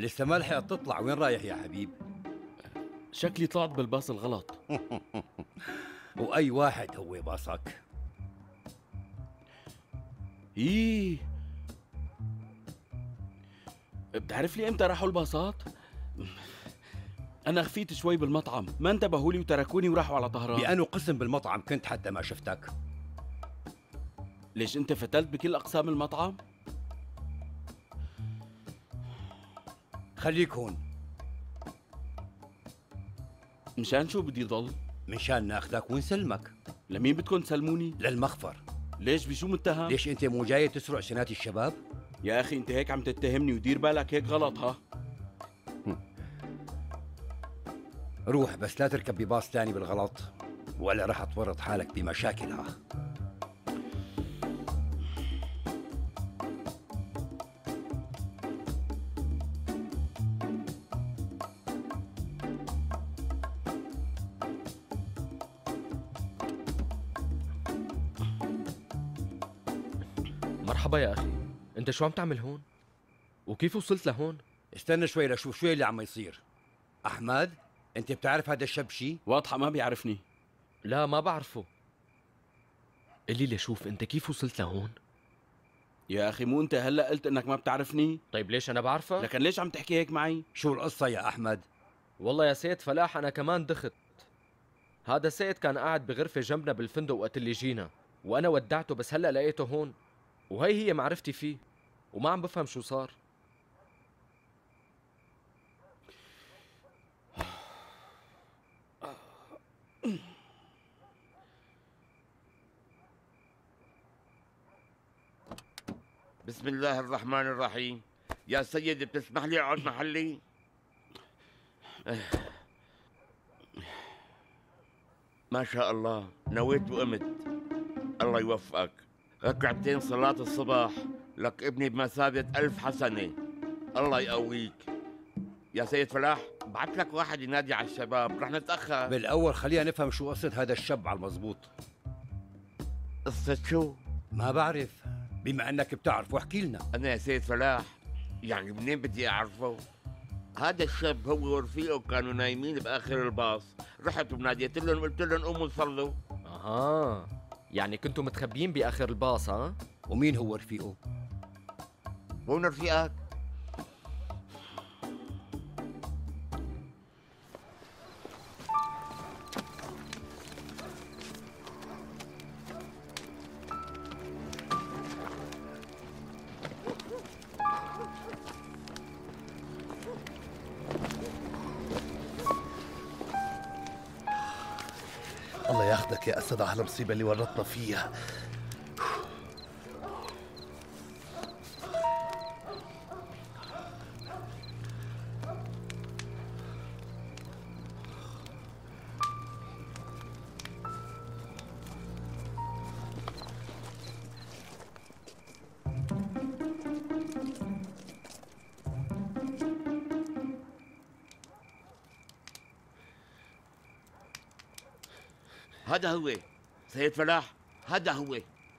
لسه ما لحقت تطلع، وين رايح يا حبيب؟ شكلي طلعت بالباص الغلط. وأي واحد هو باصك؟ ايه، بتعرف لي امتى راحوا الباصات؟ انا خفيت شوي بالمطعم، ما انتبهوا لي وتركوني وراحوا على طهران. بأنه قسم بالمطعم كنت حتى ما شفتك؟ ليش انت فتلت بكل اقسام المطعم؟ خليك هون. مشان شو بدي ضل؟ مشان ناخذك ونسلمك. لمين بدكم تسلموني؟ للمخفر. ليش، بشو متهم؟ ليش انت مو جاي تسرق سنات الشباب؟ يا اخي انت هيك عم تتهمني، ودير بالك هيك غلط. ها روح، بس لا تركب بباص تاني بالغلط، ولا رح تورط حالك بمشاكلها. مرحبا يا أخي، أنت شو عم تعمل هون؟ وكيف وصلت لهون؟ استنى شوي لشوف شو اللي عم يصير. أحمد، انت بتعرف هذا الشاب شي؟ واضحة ما بيعرفني. لا ما بعرفه. قلي لي شوف أنت كيف وصلت لهون؟ يا اخي مو انت هلا قلت انك ما بتعرفني؟ طيب ليش أنا بعرفك؟ لكن ليش عم تحكي هيك معي؟ شو القصة يا أحمد؟ والله يا سيد فلاح أنا كمان دخت. هذا سيد كان قاعد بغرفة جنبنا بالفندق وقت اللي جينا، وأنا ودعته بس هلأ لقيته هون، وهي معرفتي فيه، وما عم بفهم شو صار. بسم الله الرحمن الرحيم. يا سيدي بتسمح لي اقعد محلي؟ ما شاء الله، نويت وقمت. الله يوفقك. ركعتين صلاة الصباح لك ابني بمثابة 1000 حسنة. الله يقويك. يا سيد فلاح، بعت لك واحد ينادي على الشباب، رح نتأخر. بالأول خلينا نفهم شو قصة هذا الشاب على المزبوط. قصة شو؟ ما بعرف، بما أنك بتعرف واحكي لنا. أنا يا سيد فلاح يعني منين بدي أعرفه؟ هذا الشاب هو ورفيقه كانوا نايمين بآخر الباص، رحت وناديت لهم قلت لهم قوموا صلوا. أها، يعني كنتوا متخبيين بآخر الباص ها؟ ومين هو رفيقه؟ وين رفيقك؟ الله ياخدك يا أسد على المصيبة اللي ورطنا فيها. هذا هو سيد فلاح، هذا هو.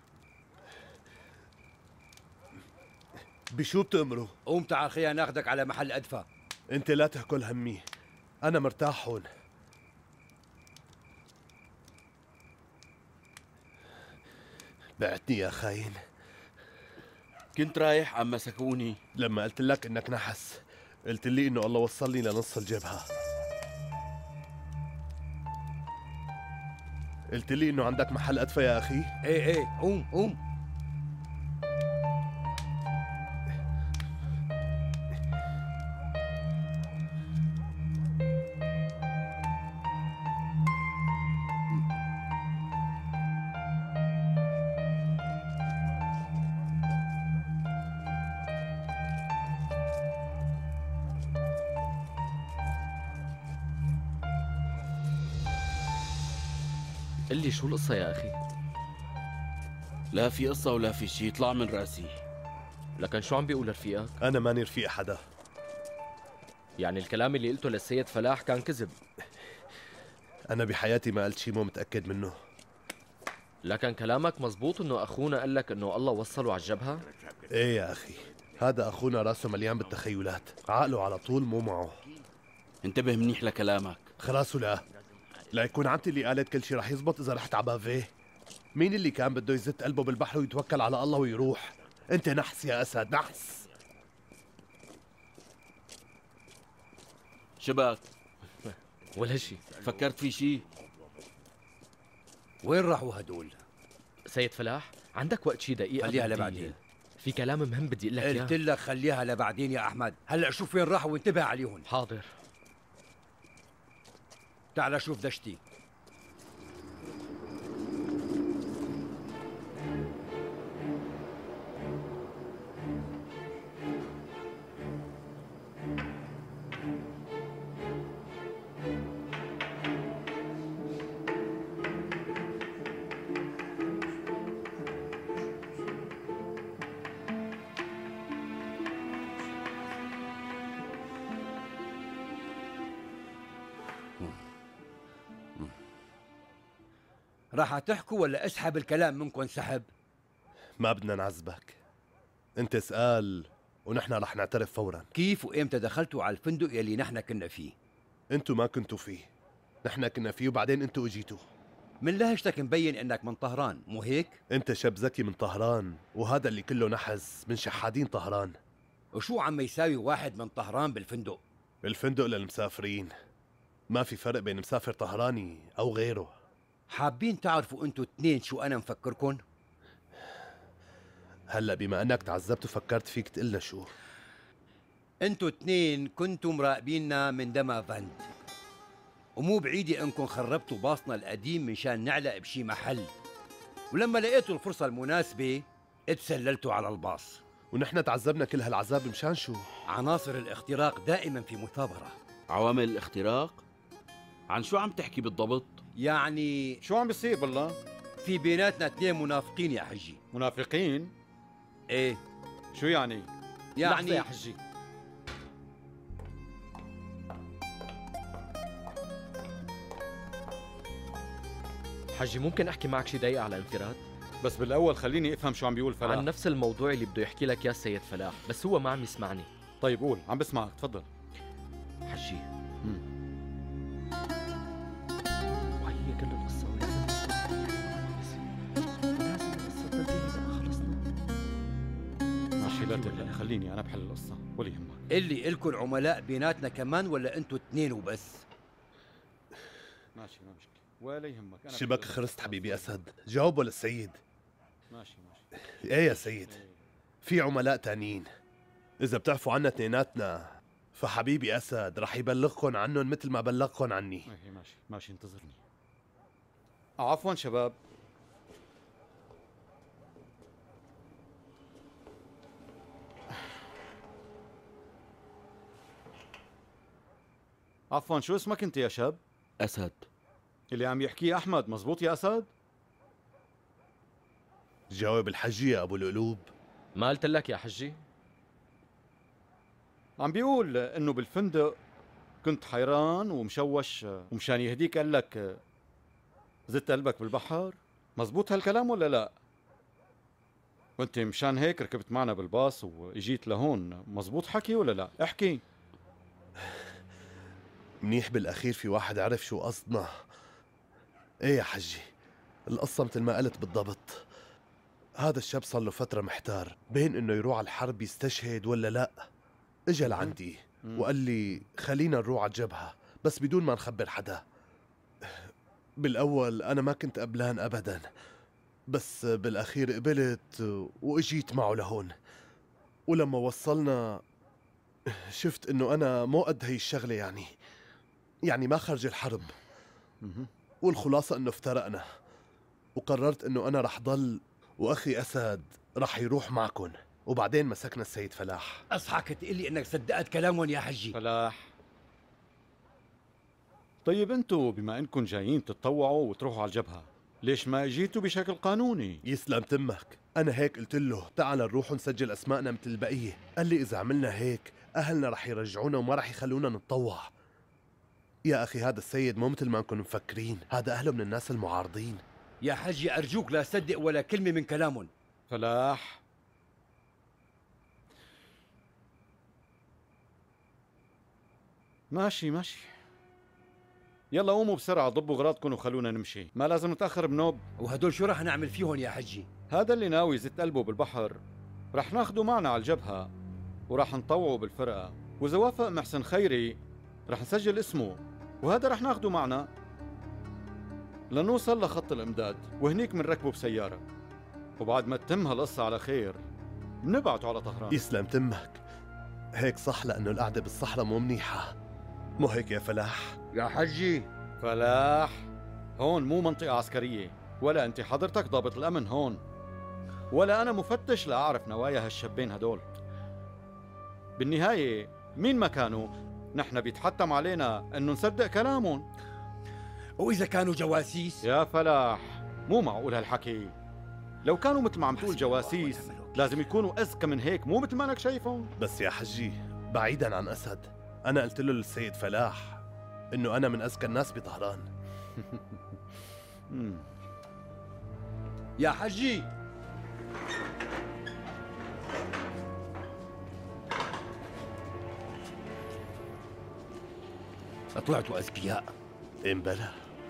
بشو بتأمروا؟ قوم تعال خلينا ناخذك على محل أدفى. انت لا تحكل همي، أنا مرتاح هون. بعتني يا خاين. كنت رايح عم مسكوني. لما قلت لك إنك نحس قلت لي إنه الله وصلني لنص الجبهة. قلت لي إنه عندك محل أدفى يا أخي. ايه قوم قوم. قل لي شو القصة يا أخي؟ لا في قصة ولا في شي، طلع من راسي. لكن شو عم بيقول رفيقك؟ أنا ماني رفيق حدا. يعني الكلام اللي قلته للسيد فلاح كان كذب؟ أنا بحياتي ما قلت شي مو متأكد منه. لكن كلامك مزبوط إنه أخونا قال لك إنه الله وصله على الجبهة؟ إيه يا أخي، هذا أخونا راسه مليان بالتخيلات، عقله على طول مو معه. انتبه منيح لكلامك. خلاص لا يكون عمتي اللي قالت كل شي رح يزبط إذا رحت عبافيه. مين اللي كان بده يزت قلبه بالبحر ويتوكل على الله ويروح؟ أنت نحس يا أسد، نحس. شبك ولا شيء. فكرت في شيء؟ وين راحوا هدول؟ سيد فلاح، عندك وقت شي دقيقة؟ خليها بدي- لبعدين. في كلام مهم بدي اقول لك قلت اياه. لك خليها لبعدين يا أحمد. هلأ شوف وين راحوا وانتبه عليهم. حاضر. تعال شوف دشتي. راح تحكوا ولا اسحب الكلام منكم سحب؟ ما بدنا نعذبك، أنت اسأل ونحن رح نعترف فورا. كيف وإمتى دخلتوا على الفندق يلي نحن كنا فيه؟ أنتوا ما كنتوا فيه، نحن كنا فيه وبعدين أنتوا اجيتوا. من لهجتك مبين انك من طهران، مو هيك؟ أنت شاب ذكي من طهران، وهذا اللي كله نحس من شحادين طهران. وشو عم يساوي واحد من طهران بالفندق؟ الفندق للمسافرين، ما في فرق بين مسافر طهراني أو غيره. حابين تعرفوا انتوا اثنين شو انا مفكركن؟ هلا بما أنك تعذبت وفكرت فيك تقلنا شو؟ انتوا اثنين كنتوا مراقبيننا من دما فند، ومو بعيدة انكم خربتوا باصنا القديم منشان نعلق بشي محل، ولما لقيتوا الفرصة المناسبة اتسللتوا على الباص. ونحن تعذبنا كل هالعذاب مشان شو؟ عناصر الاختراق دائما في مثابرة. عوامل الاختراق؟ عن شو عم تحكي بالضبط؟ يعني شو عم بيصير بالله؟ في بيناتنا اثنين منافقين يا حجي. منافقين؟ ايه شو يعني؟ لحظة يا يعني حجي. حجي ممكن احكي معك شي دقيقة على انفراد؟ بس بالاول خليني افهم شو عم بيقول فلاح. عن نفس الموضوع اللي بده يحكي لك يا سيد فلاح، بس هو ما عم يسمعني. طيب قول، عم بسمعك، تفضل. حجي وهي كل القصة ولازم لازم القصة تنتهي بقى، خلصنا. ماشي لا تقلق، خليني انا بحل القصة ولا يهمك. اللي إلكن عملاء بيناتنا كمان ولا انتوا اثنين وبس؟ ماشي ما مشكلة ولا يهمك. أنا شبك بحل خرست القصة. حبيبي أسد، جاوبه للسيد. ماشي. إيه يا سيد، في عملاء تانيين، إذا بتعرفوا عنا اثنيناتنا فحبيبي أسد رح يبلغكن عنهم مثل ما بلغكن عني. إيه ماشي انتظرني. عفوا شباب، عفوا شو اسمك انت يا شاب؟ أسد. اللي عم يحكيه احمد مزبوط يا اسد؟ جاوب الحجي يا أبو القلوب. ما قلت لك يا حجي؟ عم بيقول انه بالفندق كنت حيران ومشوش ومشان يهديك قال لك زدت قلبك بالبحر، مزبوط هالكلام ولا لا؟ وانت مشان هيك ركبت معنا بالباص واجيت لهون، مزبوط حكي ولا لا؟ احكي. منيح بالأخير في واحد عرف شو قصدنا. إيه يا حجي، القصة مثل ما قلت بالضبط. هذا الشاب صار له فترة محتار بين إنه يروح على الحرب يستشهد ولا لا. إجا لعندي وقال لي خلينا نروح على الجبهة بس بدون ما نخبر حدا. بالأول أنا ما كنت قبلان أبدا، بس بالأخير قبلت وإجيت معه لهون. ولما وصلنا شفت إنه أنا مو قد هي الشغلة، يعني ما خرج الحرب. والخلاصة إنه افترقنا، وقررت إنه أنا رح ضل وأخي أسد رح يروح معكن. وبعدين مسكنا السيد فلاح. اصحك تقلي انك صدقت كلامهم يا حجي. فلاح، طيب انتوا بما انكم جايين تتطوعوا وتروحوا على الجبهة، ليش ما اجيتوا بشكل قانوني؟ يسلم تمك، أنا هيك قلت له تعال نروح نسجل أسماءنا مثل البقية. قال لي إذا عملنا هيك أهلنا رح يرجعونا وما رح يخلونا نتطوع. يا أخي هذا السيد مو مثل ما نكون مفكرين، هذا أهله من الناس المعارضين. يا حجي ارجوك لا تصدق ولا كلمة من كلامهم. فلاح، ماشي ماشي. يلا قوموا بسرعة، ضبوا اغراضكم وخلونا نمشي، ما لازم نتأخر بنوب. وهدول شو رح نعمل فيهم يا حجي؟ هذا اللي ناوي يزت قلبه بالبحر رح ناخده معنا على الجبهة ورح نطوعه بالفرقة، وإذا وافق محسن خيري رح نسجل اسمه، وهذا رح ناخده معنا لنوصل لخط الإمداد، وهنيك منركبه بسيارة، وبعد ما تتم هالقصة على خير بنبعته على طهران. يسلم تمك، هيك صح لأنه القعدة بالصحراء مو منيحة، مو هيك يا فلاح؟ يا حجي فلاح، هون مو منطقة عسكرية، ولا أنت حضرتك ضابط الأمن هون، ولا أنا مفتش لأعرف نوايا هالشابين هدول. بالنهاية مين ما كانوا نحن بيتحتم علينا إنه نصدق كلامهم. وإذا كانوا جواسيس؟ يا فلاح مو معقول هالحكي، لو كانوا مثل ما عم تقول جواسيس لازم يكونوا أذكى من هيك، مو مثل ما أنك شايفهم. بس يا حجي بعيدا عن أسد، أنا قلت له للسيد فلاح إنه أنا من أذكى الناس بطهران. يا حجي طلعتوا أذكياء. إمبلا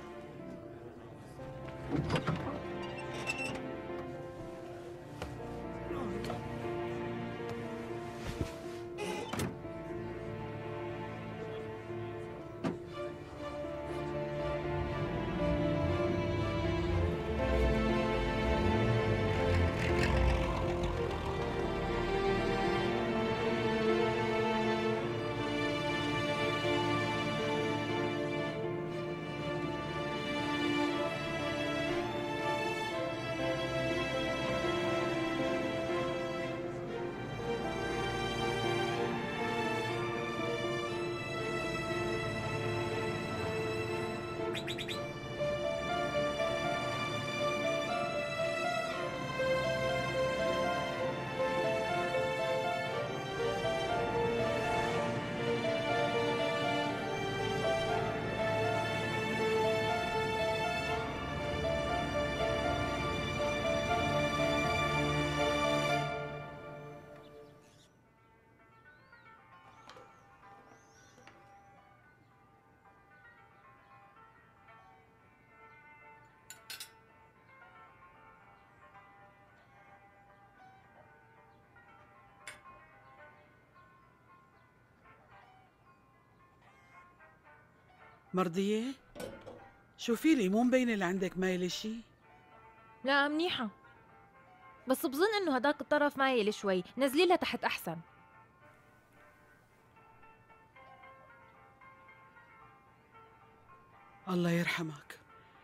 مرضية؟ شوفي لي، مو مبينة اللي عندك مايلة شي؟ لا منيحة، بس بظن انه هداك الطرف مايل شوي، نزلي لها تحت احسن. الله يرحمك،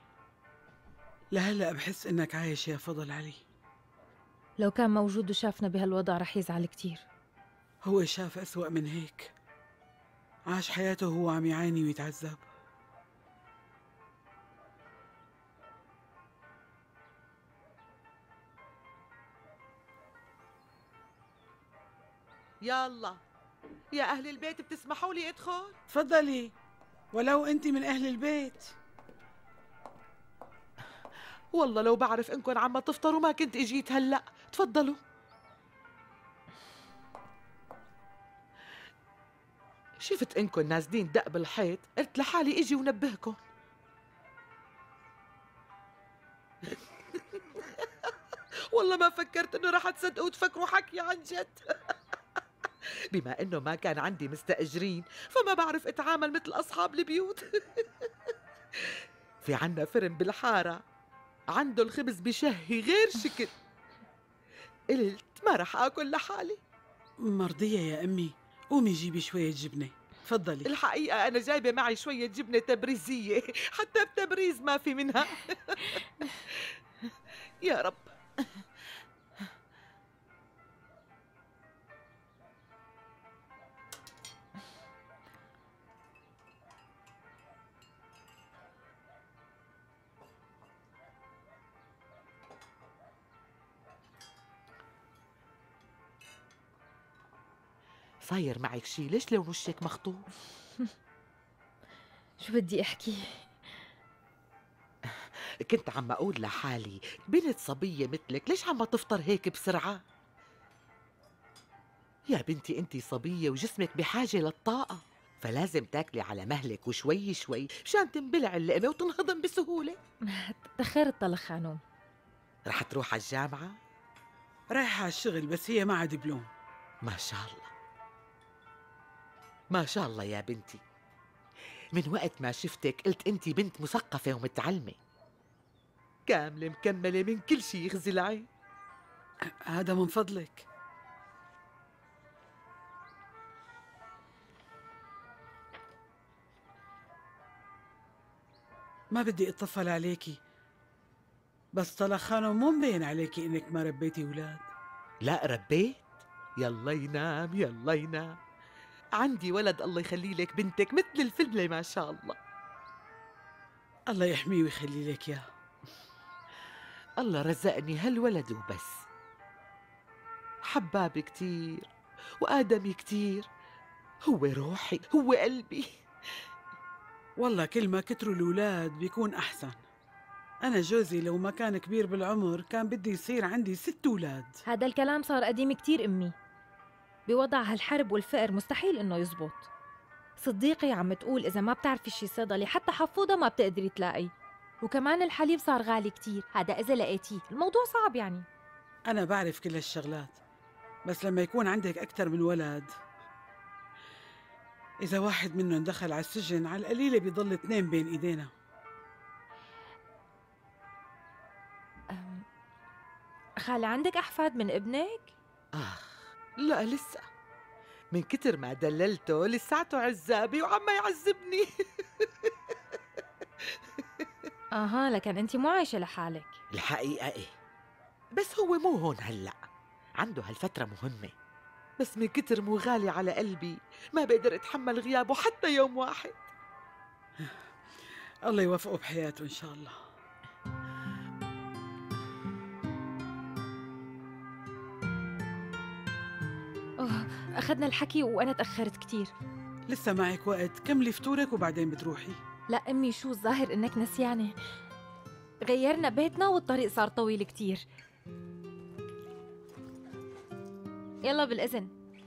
لهلأ بحس انك عايش يا فضل علي. لو كان موجود وشافنا بهالوضع رح يزعل كتير. هو شاف أسوأ من هيك، عاش حياته وهو عم يعاني ويتعذب. يلا يا أهل البيت بتسمحوا لي أدخل؟ تفضلي، ولو أنت من أهل البيت. والله لو بعرف إنكم عم تفطروا ما كنت إجيت هلأ. تفضلوا. شفت إنكم نازلين دق بالحيط، قلت لحالي إجي ونبهكم. والله ما فكرت إنه رح تصدقوا وتفكروا حكي عن جد. بما إنه ما كان عندي مستأجرين فما بعرف أتعامل مثل أصحاب البيوت. في عنا فرن بالحارة عنده الخبز بشهي غير شكل. قلت ما رح آكل لحالي. مرضية يا أمي، قومي جيبي شوية جبنة. تفضلي. الحقيقة أنا جايبة معي شوية جبنة تبريزية، حتى بتبريز ما في منها. يا رب. صاير معك شي؟ ليش لون وشك مخطوف؟ شو بدي احكي؟ كنت عم اقول لحالي بنت صبية مثلك ليش عم تفطر هيك بسرعة؟ يا بنتي انتي صبية وجسمك بحاجة للطاقة، فلازم تاكلي على مهلك وشوي شوي مشان تنبلع اللقمة وتنهضم بسهولة. تأخرت طلخ خانوم. رح تروح على الجامعة؟ رايحة على الشغل بس هي معها دبلوم. ما شاء الله ما شاء الله يا بنتي، من وقت ما شفتك قلت انت بنت مثقفة ومتعلمة كاملة مكملة من كل شي يخزي العين. هذا من فضلك. ما بدي اطفل عليكي، بس طلخ خانم مو مبين عليكي انك ما ربيتي اولاد. لا ربيت، يلا ينام يلا ينام. عندي ولد الله يخلي لك بنتك مثل الفلة ما شاء الله. الله يحميه ويخلي لك اياه. الله رزقني هالولد وبس. حباب كتير وآدمي كتير، هو روحي هو قلبي. والله كل ما كتروا الأولاد بيكون أحسن. أنا جوزي لو ما كان كبير بالعمر كان بدي يصير عندي 6 أولاد. هذا الكلام صار قديم كتير أمي. بوضع هالحرب والفقر مستحيل إنه يزبط. صديقي عم تقول إذا ما بتعرفي شي صيدلي حتى حفوضة ما بتقدري تلاقي، وكمان الحليب صار غالي كتير. هذا إذا لقيتيه، الموضوع صعب يعني. أنا بعرف كل هالشغلات، بس لما يكون عندك أكتر من ولد، إذا واحد منهم دخل على السجن على القليلة بيضل 2 بين إيدينا. خالة عندك أحفاد من ابنك؟ لا لسه، من كتر ما دللته لساته عزابي وعم يعذبني. لكن أنت مو عايشة لحالك. الحقيقة إيه، بس هو مو هون هلأ، عنده هالفترة مهمة، بس من كتر مو غالي على قلبي ما بقدر أتحمل غيابه حتى يوم واحد. الله يوفقه بحياته إن شاء الله. أخذنا الحكي وأنا تأخرت كتير. لسه معك وقت، كملي فطورك وبعدين بتروحي. لا أمي، شو الظاهر إنك نسيانة. غيرنا بيتنا والطريق صار طويل كتير. يلا بالإذن.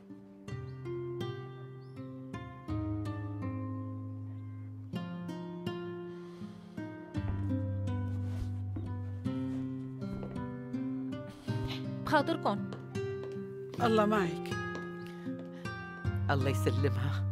بخاطركم. الله معك. الله يسلمها.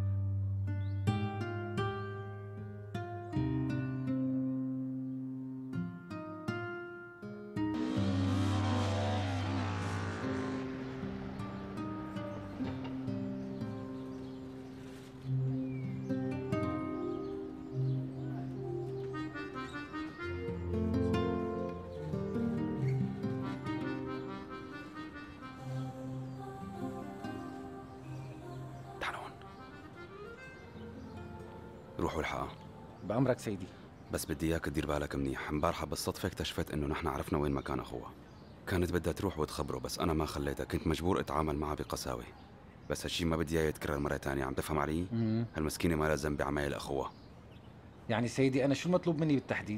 روحوا الحقها. بأمرك سيدي. بس بدي اياك تدير بالك منيح. امبارحة بالصدفة اكتشفت انه نحن عرفنا وين مكان اخوها. كانت بدها تروح وتخبره بس انا ما خليتها، كنت مجبور اتعامل معها بقساوة. بس هالشي ما بدي اياه يتكرر مرة تانية، عم تفهم علي؟ هالمسكينة ما لها ذنب بعمايل اخوها. يعني سيدي أنا شو المطلوب مني بالتحديد؟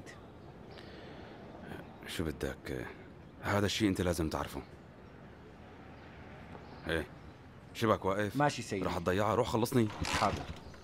شو بدك؟ هذا الشيء انت لازم تعرفه. ايه شبك واقف؟ ماشي سيدي. رح تضيعها، روح خلصني. حاضر.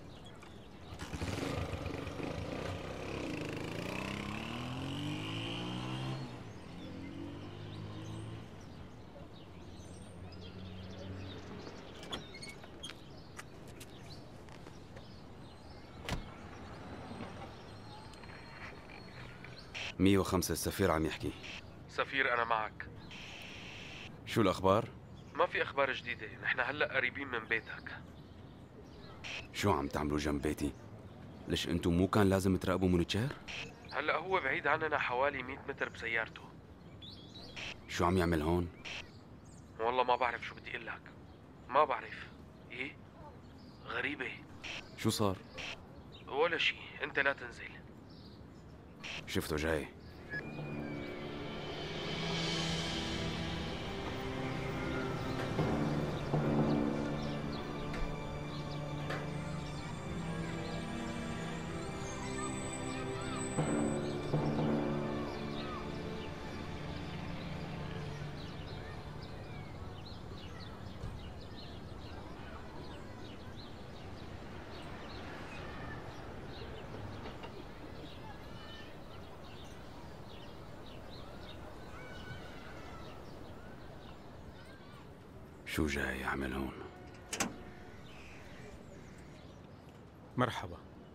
مية وخمسة السفير عم يحكي. سفير أنا معك. شو الأخبار؟ ما في أخبار جديدة، نحن هلأ قريبين من بيتك. شو عم تعملوا جنب بيتي؟ ليش انتم مو كان لازم تراقبوا مونيتشير؟ هلأ هو بعيد عننا حوالي 100 متر بسيارته. شو عم يعمل هون؟ والله ما بعرف شو بدي أقول لك، ما بعرف. إيه؟ غريبة. شو صار؟ ولا شي، أنت لا تنزل. شفته جاي. شو جاي يعمل هون؟ مرحبا.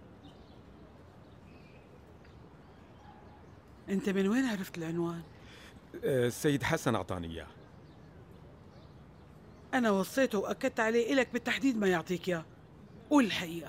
انت من وين عرفت العنوان؟ السيد حسن أعطاني إياه. انا وصيته واكدت عليه إلك بالتحديد ما يعطيك اياه. قول الحقيقة.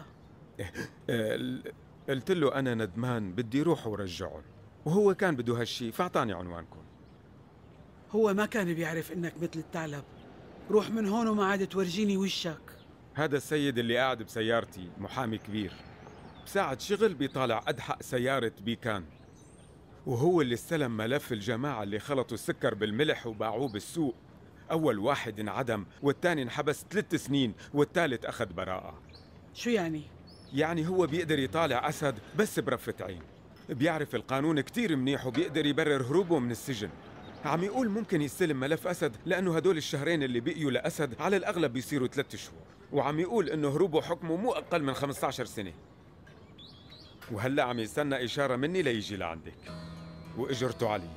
قلت له أنا ندمان بدي روح ورجعهم، وهو كان بده هالشي فأعطاني عنوانكم. هو ما كان بيعرف انك مثل الثعلب. روح من هون وما عاد تورجيني وشك. هذا السيد اللي قاعد بسيارتي محامي كبير، بساعة شغل بيطالع أدحق سيارة بيكان، وهو اللي استلم ملف الجماعة اللي خلطوا السكر بالملح وباعوه بالسوق. أول واحد انعدم، والتاني انحبس 3 سنين، والثالث أخذ براءة. شو يعني؟ يعني هو بيقدر يطالع أسد بس برفة عين، بيعرف القانون كتير منيح وبيقدر يبرر هروبه من السجن. عم يقول ممكن يستلم ملف أسد لأنه هدول الشهرين اللي بقيوا لأسد على الأغلب بيصيروا 3 شهور، وعم يقول إنه هروبه حكمه مو أقل من 15 سنة. وهلأ عم يستنى إشارة مني ليجي لعندك، وإجرته علي.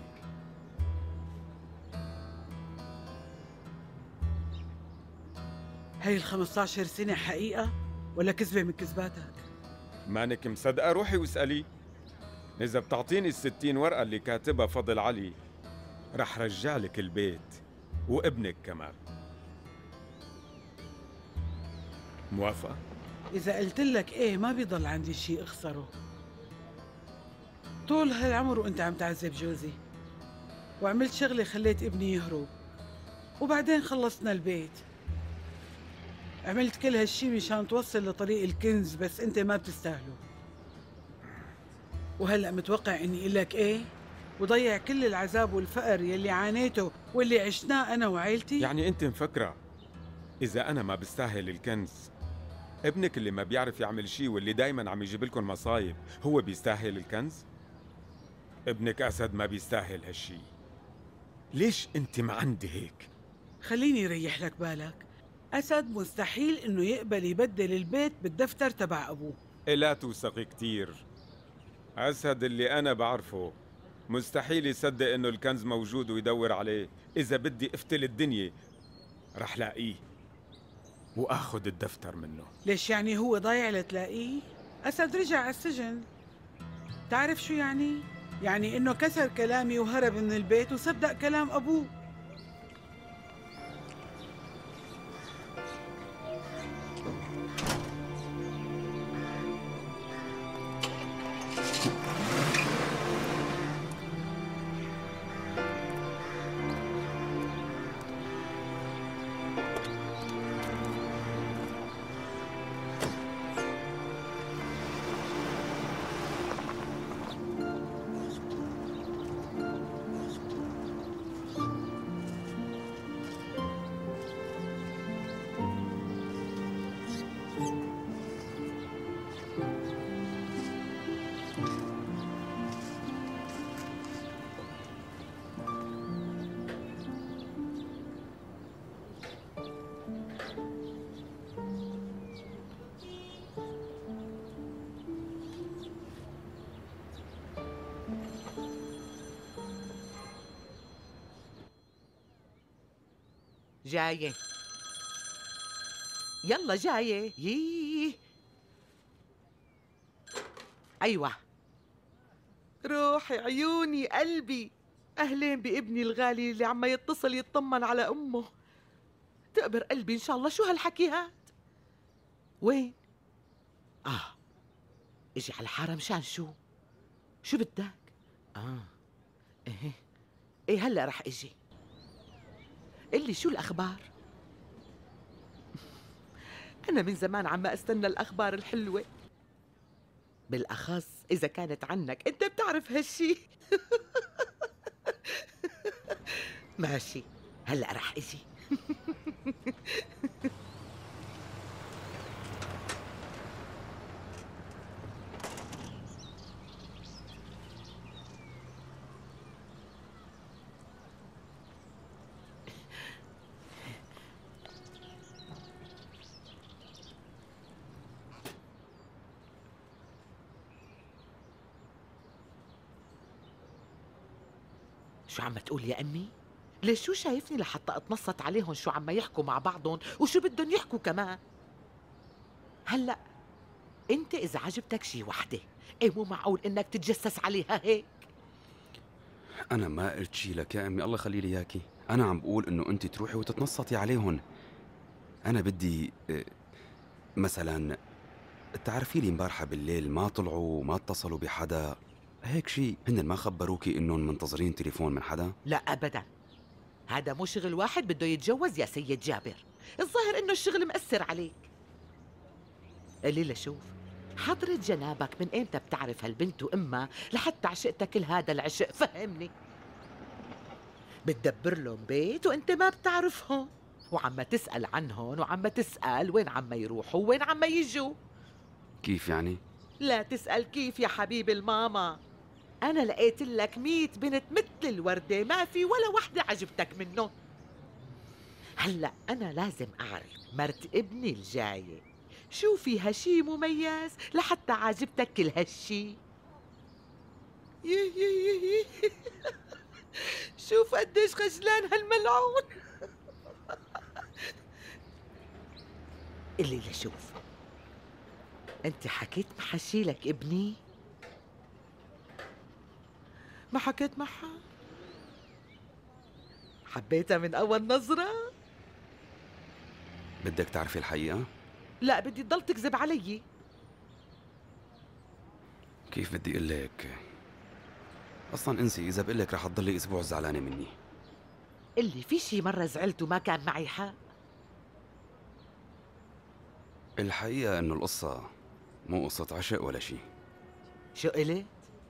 هاي ال15 سنة حقيقة ولا كذبة من كذباتك؟ مانك مصدقة؟ روحي واسألي. إذا بتعطيني ال60 ورقة اللي كاتبها فضل علي رح رجع لك البيت وابنك كمان. موافقة؟ إذا قلت لك إيه ما بيضل عندي شيء أخسره. طول هالعمر وأنت عم تعذب جوزي، وعملت شغلة خليت ابني يهرب، وبعدين خلصنا البيت. عملت كل هالشي مشان توصل لطريق الكنز، بس أنت ما بتستاهله. وهلأ متوقع إني أقول لك إيه؟ وضيع كل العذاب والفقر يلي عانيته واللي عشناه أنا وعائلتي؟ يعني أنت مفكرة إذا أنا ما بستاهل الكنز، ابنك اللي ما بيعرف يعمل شي واللي دايما عم يجيب لكم مصايب هو بيستاهل الكنز؟ ابنك أسد ما بيستاهل هالشي. ليش أنت معندي هيك؟ خليني يريح لك بالك. أسد مستحيل إنه يقبل يبدل البيت بالدفتر تبع أبوه. لا توثقي كتير. أسد اللي أنا بعرفه مستحيل يصدق إنه الكنز موجود ويدور عليه. إذا بدي أفتل الدنيا رح لاقيه وآخذ الدفتر منه. ليش يعني هو ضايع لتلاقيه؟ أسد رجع على السجن. تعرف شو يعني؟ يعني إنه كسر كلامي وهرب من البيت وصدق كلام أبوه. جاية، يلا جاية. ييه أيوة. روحي عيوني قلبي، أهلين بابني الغالي اللي عم يتصل يطمن على أمه. تقبر قلبي إن شاء الله. شو هالحكي هاد؟ وين؟ اجي على الحارة مشان شو بدك؟ ايه هلا رح اجي. قلي شو الأخبار؟ أنا من زمان عم أستنى الأخبار الحلوة، بالأخص إذا كانت عنك. أنت بتعرف هالشي. ماشي، هلأ رح أجي. شو عم تقول يا أمي؟ ليش شو شايفني لحتى اتنصت عليهم شو عم يحكوا مع بعضهم وشو بدهم يحكوا كمان؟ هلا انت اذا عجبتك شي وحده، ايه مو معقول انك تتجسس عليها هيك. انا ما قلت شي لك يا امي، الله يخلي لي اياكي. انا عم بقول انه انت تروحي وتتنصتي عليهم. انا بدي مثلا تعرفي لي امبارحه بالليل ما طلعوا وما اتصلوا بحدا هيك شي، هن ما خبروكي انهم منتظرين تليفون من حدا؟ لا ابدا، هذا مو شغل واحد بده يتجوز يا سيد جابر. الظاهر انه الشغل مأثر عليك. قلي لشوف، حضرة جنابك من ايمتى بتعرف هالبنت وامها لحتى عشقتك كل هذا العشق؟ فهمني. بتدبر لهم بيت وانت ما بتعرفهم، وعم تسأل عنهم وعم تسأل وين عم يروحوا وين عم يجوا. كيف يعني؟ لا تسأل كيف يا حبيب الماما. أنا لقيت لك 100 بنت مثل الوردة، ما في ولا وحدة عجبتك منهم. هلأ أنا لازم أعرف مرت ابني الجاية شو فيها شي مميز لحتى عاجبتك كل هالشي. شوف قديش خجلان هالملعون. اللي لشوف، انت حكيت مع حشيلك ابني؟ ما حكيت معها؟ حبيتها من أول نظرة؟ بدك تعرفي الحقيقة؟ لا، بدي تضل تكذب علي. كيف بدي اقول لك؟ اصلا انسي، اذا بقول لك رح تضلي اسبوع زعلانة مني. اللي في شي مرة زعلت وما كان معي حق؟ الحقيقة انه القصة مو قصة عشق ولا شي. شو قلت؟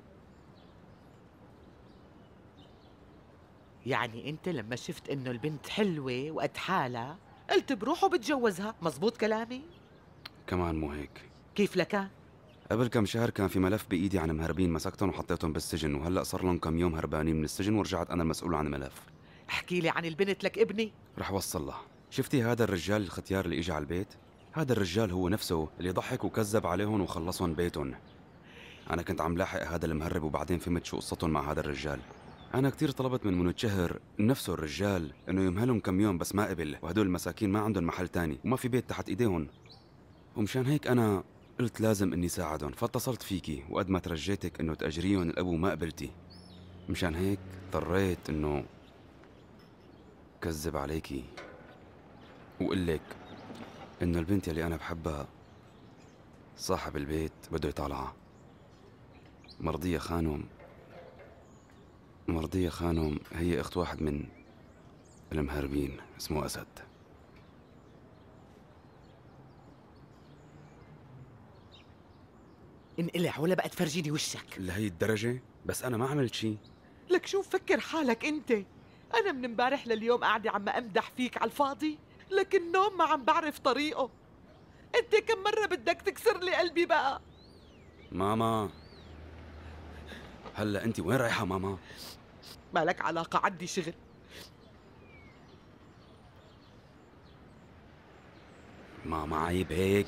يعني انت لما شفت انه البنت حلوة وقد حالها قلت بروح وبتجوزها، مزبوط كلامي؟ كمان مو هيك. كيف لك؟ قبل كم شهر كان في ملف بايدي عن مهربين، مسكتهم وحطيتهم بالسجن، وهلا صار لهم كم يوم هربانين من السجن ورجعت انا المسؤول عن الملف. احكي لي عن البنت لك ابني. رح وصل لها. شفتي هذا الرجال الختيار اللي اجى على البيت؟ هذا الرجال هو نفسه اللي ضحك وكذب عليهم وخلصهم بيتهم. انا كنت عم لاحق هذا المهرب وبعدين فهمت شو قصتهم مع هذا الرجال. انا كتير طلبت من منتشهر نفسه الرجال انه يمهلهم كم يوم بس ما قبل، وهدول المساكين ما عندهم محل تاني وما في بيت تحت ايديهم، ومشان هيك انا قلت لازم اني ساعدهم، فاتصلت فيكي وقد ما ترجيتك انه تأجريهم الابو ما قبلتي. مشان هيك اضطريت انه كذب عليكي وقل لك انه البنت اللي انا بحبها صاحب البيت بده يطالعها. مرضية خانم هي اخت واحد من المهربين اسمه اسد. انقلع ولا بقى تفرجيني وشك لهي الدرجة؟ بس انا ما عملت شي. لك شو مفكر حالك انت؟ انا من امبارح لليوم قاعدة عم امدح فيك على الفاضي، لكن النوم ما عم بعرف طريقه. انت كم مرة بدك تكسر لي قلبي بقى؟ ماما هلا انت وين رايحة ماما؟ ما لك علاقة، عندي شغل. ماما عيب هيك.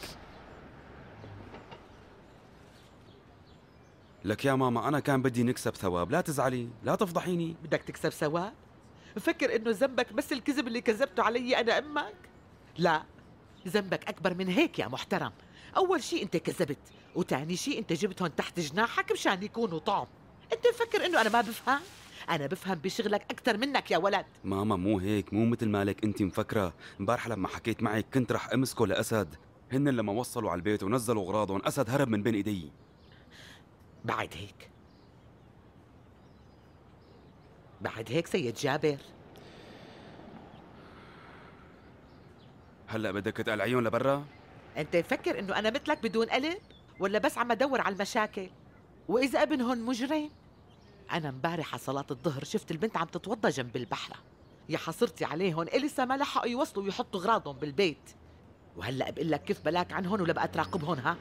لك يا ماما أنا كان بدي نكسب ثواب، لا تزعلي، لا تفضحيني. بدك تكسب ثواب؟ مفكر إنه ذنبك بس الكذب اللي كذبته علي أنا أمك؟ لا، ذنبك أكبر من هيك يا محترم. أول شيء أنت كذبت، وتاني شيء أنت جبتهم تحت جناحك مشان يكونوا طعم. أنت مفكر إنه أنا ما بفهم؟ أنا بفهم بشغلك أكثر منك يا ولد. ماما مو هيك، مو مثل مالك أنت مفكرة. امبارح لما حكيت معك كنت رح أمسكه لأسد، هن لما وصلوا على البيت ونزلوا أغراضهم أسد هرب من بين إيدي. بعد هيك سيد جابر، هلا بدك تقلعيهم لبرا؟ انت مفكر انه انا مثلك بدون قلب؟ ولا بس عم ادور على المشاكل؟ واذا ابنهم مجرم؟ انا امبارح على صلاة الظهر شفت البنت عم تتوضى جنب البحرة، يا حصرتي عليهم لسه ما لحقوا يوصلوا ويحطوا اغراضهم بالبيت. وهلا بقول لك كيف بلاك عنهم ولا بقى تراقبهم؟ ها،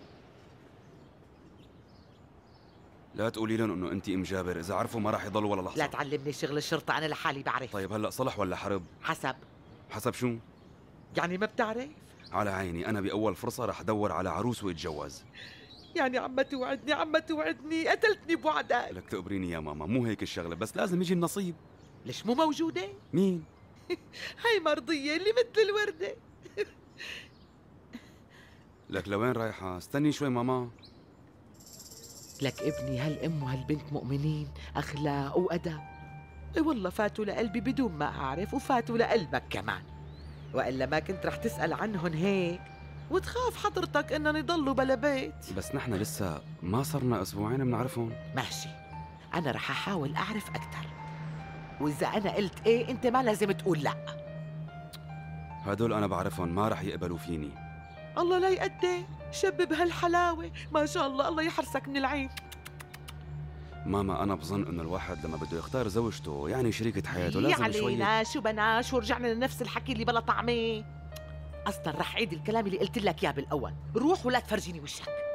لا تقولي لهم انه انت ام جابر، اذا عرفوا ما راح يضلوا ولا لحظه. لا تعلمني شغل الشرطه، انا لحالي بعرف. طيب هلا صلح ولا حرب؟ حسب شو؟ يعني ما بتعرف؟ على عيني، انا باول فرصه راح ادور على عروس واتجوز. يعني عم توعدني قتلتني بوعدك. لك تقبريني يا ماما، مو هيك الشغله، بس لازم يجي النصيب. ليش مو موجودة؟ مين؟ هاي مرضية اللي مثل الوردة. لك لوين رايحة؟ استني شوي ماما. لك ابني هالأم وهالبنت مؤمنين أخلاق وأدب. اي والله فاتوا لقلبي بدون ما أعرف، وفاتوا لقلبك كمان، وإلا ما كنت رح تسأل عنهم هيك وتخاف حضرتك إنهم يضلوا بلا بيت. بس نحن لسه ما صرنا أسبوعين بنعرفهم. ماشي، أنا رح أحاول أعرف أكتر، وإذا أنا قلت إيه أنت ما لازم تقول لأ. هدول أنا بعرفهم ما رح يقبلوا فيني. الله لا يقدي، شب بهالحلاوة ما شاء الله، الله يحرسك من العين. ماما أنا بظن إنه الواحد لما بده يختار زوجته يعني شريكة حياته يا لازم علينا شو بناش، ورجعنا لنفس الحكي اللي بلا طعمه. أصلا رح عيد الكلام اللي قلت لك إياه بالأول، روح ولا تفرجيني وشك.